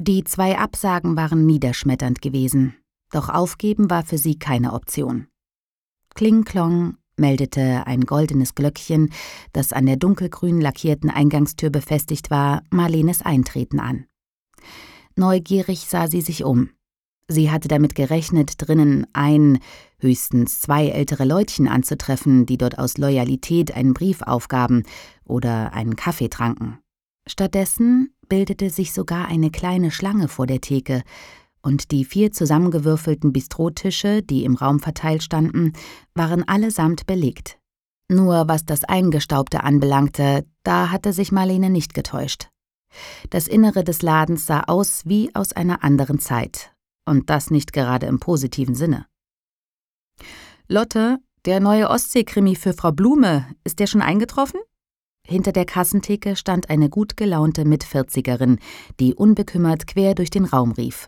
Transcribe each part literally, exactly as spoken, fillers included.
Die zwei Absagen waren niederschmetternd gewesen, doch aufgeben war für sie keine Option. Kling Klong meldete ein goldenes Glöckchen, das an der dunkelgrün lackierten Eingangstür befestigt war, Marlenes Eintreten an. Neugierig sah sie sich um. Sie hatte damit gerechnet, drinnen ein, höchstens zwei ältere Leutchen anzutreffen, die dort aus Loyalität einen Brief aufgaben oder einen Kaffee tranken. Stattdessen bildete sich sogar eine kleine Schlange vor der Theke, und die vier zusammengewürfelten Bistrotische, die im Raum verteilt standen, waren allesamt belegt. Nur was das Eingestaubte anbelangte, da hatte sich Marlene nicht getäuscht. Das Innere des Ladens sah aus wie aus einer anderen Zeit, und das nicht gerade im positiven Sinne. »Lotte, der neue Ostsee-Krimi für Frau Blume, ist der schon eingetroffen?« Hinter der Kassentheke stand eine gut gelaunte Mitvierzigerin, die unbekümmert quer durch den Raum rief.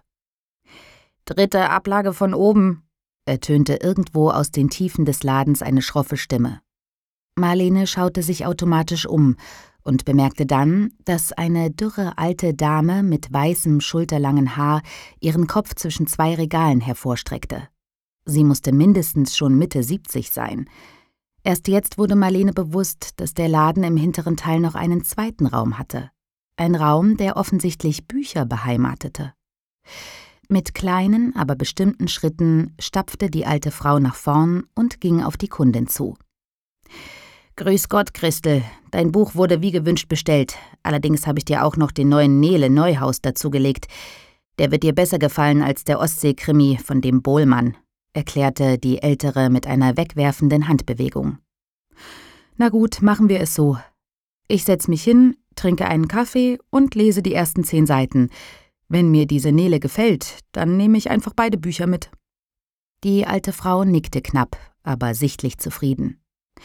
»Dritte Ablage von oben«, ertönte irgendwo aus den Tiefen des Ladens eine schroffe Stimme. Marlene schaute sich automatisch um und bemerkte dann, dass eine dürre alte Dame mit weißem, schulterlangen Haar ihren Kopf zwischen zwei Regalen hervorstreckte. Sie musste mindestens schon Mitte siebzig sein. Erst jetzt wurde Marlene bewusst, dass der Laden im hinteren Teil noch einen zweiten Raum hatte. Ein Raum, der offensichtlich Bücher beheimatete. Mit kleinen, aber bestimmten Schritten stapfte die alte Frau nach vorn und ging auf die Kundin zu. »Grüß Gott, Christel, dein Buch wurde wie gewünscht bestellt. Allerdings habe ich dir auch noch den neuen Nele Neuhaus dazugelegt. Der wird dir besser gefallen als der Ostsee-Krimi von dem Bohlmann«, erklärte die Ältere mit einer wegwerfenden Handbewegung. »Na gut, machen wir es so. Ich setz mich hin, trinke einen Kaffee und lese die ersten zehn Seiten. Wenn mir diese Nele gefällt, dann nehme ich einfach beide Bücher mit.« Die alte Frau nickte knapp, aber sichtlich zufrieden.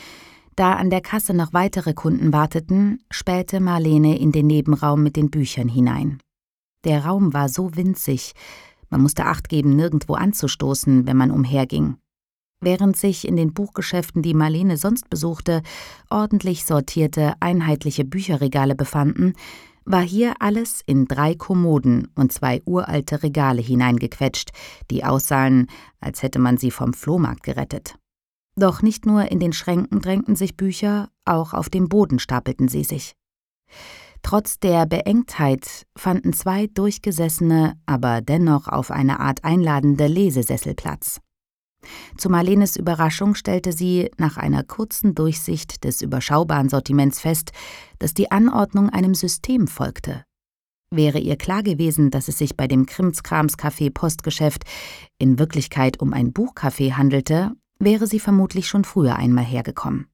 Da an der Kasse noch weitere Kunden warteten, spähte Marlene in den Nebenraum mit den Büchern hinein. Der Raum war so winzig, man musste Acht geben, nirgendwo anzustoßen, wenn man umherging. Während sich in den Buchgeschäften, die Marlene sonst besuchte, ordentlich sortierte, einheitliche Bücherregale befanden, war hier alles in drei Kommoden und zwei uralte Regale hineingequetscht, die aussahen, als hätte man sie vom Flohmarkt gerettet. Doch nicht nur in den Schränken drängten sich Bücher, auch auf dem Boden stapelten sie sich. Trotz der Beengtheit fanden zwei durchgesessene, aber dennoch auf eine Art einladende Lesesessel Platz. Zu Marlenes Überraschung stellte sie nach einer kurzen Durchsicht des überschaubaren Sortiments fest, dass die Anordnung einem System folgte. Wäre ihr klar gewesen, dass es sich bei dem Krimskrams-Café Postgeschäft in Wirklichkeit um ein Buchcafé handelte, wäre sie vermutlich schon früher einmal hergekommen.